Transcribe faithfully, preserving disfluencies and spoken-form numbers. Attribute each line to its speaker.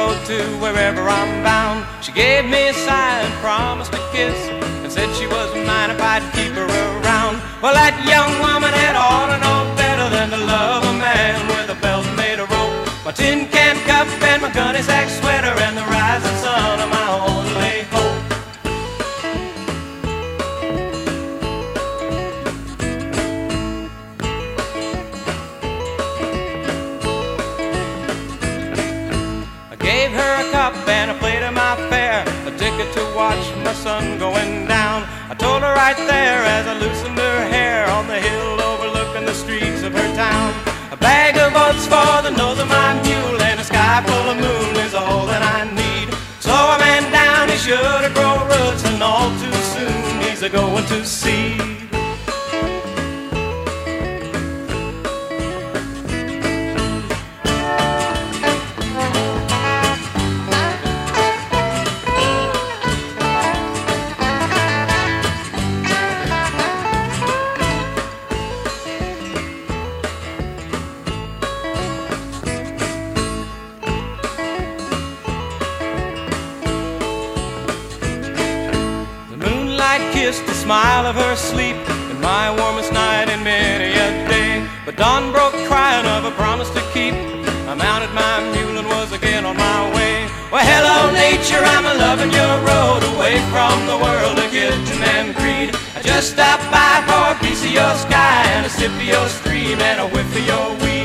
Speaker 1: go to wherever I'm bound. She gave me a sign, promised a kiss, and said she was mine if I'd keep her around. Well, that young woman had ought to know better than to love a man with a belt made of rope, my tin can cup and my gunny sack sweater, and the rising sun of my only hope. Gave her a cup and a plate of my fare, a ticket to watch my sun going down. I told her right there as I loosened her hair on the hill overlooking the streets of her town. A bag of oats for the nose of my mule and a sky full of moon is all that I need. So a man down, he should have grown roots, and all too soon he's a going to seed. Kissed the smile of her sleep in my warmest night in many a day. But dawn broke crying of a promise to keep. I mounted my mule and was again on my way. Well, hello nature, I'm a-loving your road, away from the world of religion and creed. I just stopped by for a piece of your sky and a sip of your stream and a whiff of your weed.